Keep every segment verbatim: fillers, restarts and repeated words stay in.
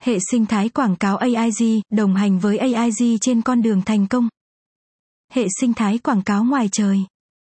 Hệ sinh thái quảng cáo a i giê, đồng hành với a i giê trên con đường thành công. Hệ sinh thái quảng cáo ngoài trời.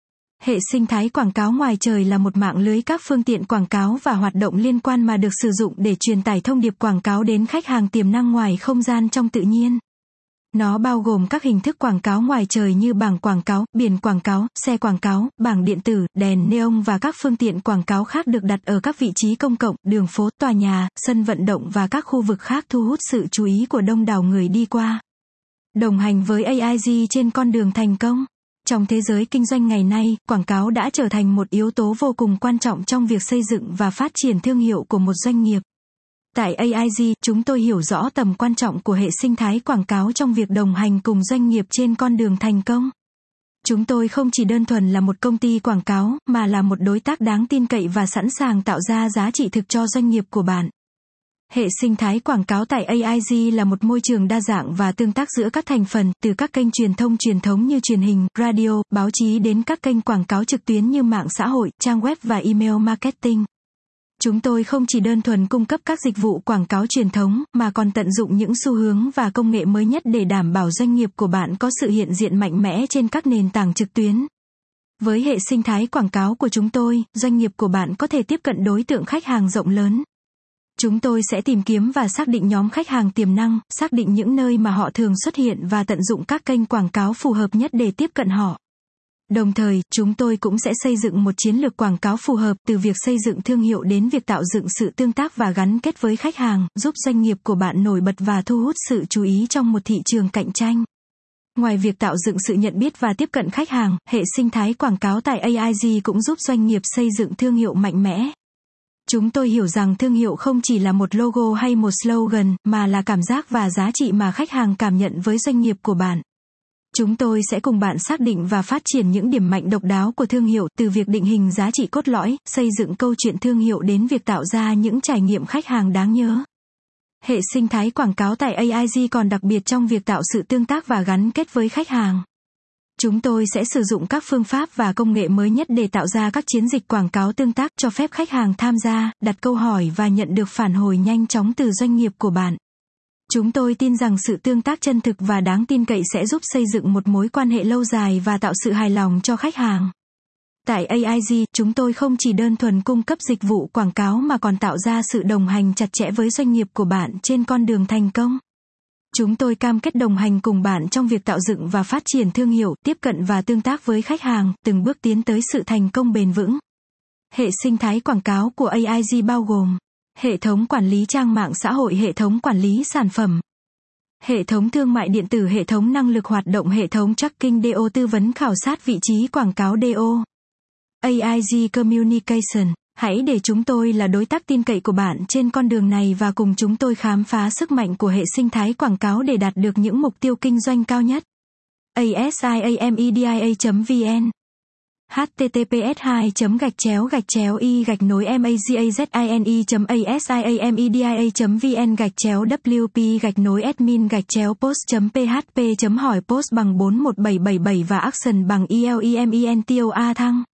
Hệ sinh thái quảng cáo ngoài trời là một mạng lưới các phương tiện quảng cáo và hoạt động liên quan mà được sử dụng để truyền tải thông điệp quảng cáo đến khách hàng tiềm năng ngoài không gian trong tự nhiên. Nó bao gồm các hình thức quảng cáo ngoài trời như bảng quảng cáo, biển quảng cáo, xe quảng cáo, bảng điện tử, đèn neon và các phương tiện quảng cáo khác được đặt ở các vị trí công cộng, đường phố, tòa nhà, sân vận động và các khu vực khác thu hút sự chú ý của đông đảo người đi qua. Đồng hành với a i giê trên con đường thành công. Trong thế giới kinh doanh ngày nay, quảng cáo đã trở thành một yếu tố vô cùng quan trọng trong việc xây dựng và phát triển thương hiệu của một doanh nghiệp. Tại a i giê, chúng tôi hiểu rõ tầm quan trọng của hệ sinh thái quảng cáo trong việc đồng hành cùng doanh nghiệp trên con đường thành công. Chúng tôi không chỉ đơn thuần là một công ty quảng cáo, mà là một đối tác đáng tin cậy và sẵn sàng tạo ra giá trị thực cho doanh nghiệp của bạn. Hệ sinh thái quảng cáo tại a i giê là một môi trường đa dạng và tương tác giữa các thành phần, từ các kênh truyền thông truyền thống như truyền hình, radio, báo chí đến các kênh quảng cáo trực tuyến như mạng xã hội, trang web và email marketing. Chúng tôi không chỉ đơn thuần cung cấp các dịch vụ quảng cáo truyền thống, mà còn tận dụng những xu hướng và công nghệ mới nhất để đảm bảo doanh nghiệp của bạn có sự hiện diện mạnh mẽ trên các nền tảng trực tuyến. Với hệ sinh thái quảng cáo của chúng tôi, doanh nghiệp của bạn có thể tiếp cận đối tượng khách hàng rộng lớn. Chúng tôi sẽ tìm kiếm và xác định nhóm khách hàng tiềm năng, xác định những nơi mà họ thường xuất hiện và tận dụng các kênh quảng cáo phù hợp nhất để tiếp cận họ. Đồng thời, chúng tôi cũng sẽ xây dựng một chiến lược quảng cáo phù hợp, từ việc xây dựng thương hiệu đến việc tạo dựng sự tương tác và gắn kết với khách hàng, giúp doanh nghiệp của bạn nổi bật và thu hút sự chú ý trong một thị trường cạnh tranh. Ngoài việc tạo dựng sự nhận biết và tiếp cận khách hàng, hệ sinh thái quảng cáo tại a i giê cũng giúp doanh nghiệp xây dựng thương hiệu mạnh mẽ. Chúng tôi hiểu rằng thương hiệu không chỉ là một logo hay một slogan, mà là cảm giác và giá trị mà khách hàng cảm nhận với doanh nghiệp của bạn. Chúng tôi sẽ cùng bạn xác định và phát triển những điểm mạnh độc đáo của thương hiệu, từ việc định hình giá trị cốt lõi, xây dựng câu chuyện thương hiệu đến việc tạo ra những trải nghiệm khách hàng đáng nhớ. Hệ sinh thái quảng cáo tại a i giê còn đặc biệt trong việc tạo sự tương tác và gắn kết với khách hàng. Chúng tôi sẽ sử dụng các phương pháp và công nghệ mới nhất để tạo ra các chiến dịch quảng cáo tương tác, cho phép khách hàng tham gia, đặt câu hỏi và nhận được phản hồi nhanh chóng từ doanh nghiệp của bạn. Chúng tôi tin rằng sự tương tác chân thực và đáng tin cậy sẽ giúp xây dựng một mối quan hệ lâu dài và tạo sự hài lòng cho khách hàng. Tại a i giê, chúng tôi không chỉ đơn thuần cung cấp dịch vụ quảng cáo mà còn tạo ra sự đồng hành chặt chẽ với doanh nghiệp của bạn trên con đường thành công. Chúng tôi cam kết đồng hành cùng bạn trong việc tạo dựng và phát triển thương hiệu, tiếp cận và tương tác với khách hàng, từng bước tiến tới sự thành công bền vững. Hệ sinh thái quảng cáo của a i giê bao gồm hệ thống quản lý trang mạng xã hội, hệ thống quản lý sản phẩm, hệ thống thương mại điện tử, hệ thống năng lực hoạt động, hệ thống tracking đê ô, tư vấn khảo sát vị trí quảng cáo đê ô. a i giê Communication. Hãy để chúng tôi là đối tác tin cậy của bạn trên con đường này và cùng chúng tôi khám phá sức mạnh của hệ sinh thái quảng cáo để đạt được những mục tiêu kinh doanh cao nhất. asiamedia chấm vn https hai gạch chéo gạch chéo y gạch nối magazine chấm asiamedia chấm vn gạch chéo wp gạch nối admin gạch chéo post chấm php chấm hỏi post bằng bốn một bảy bảy bảy và action bằng elementor thăng.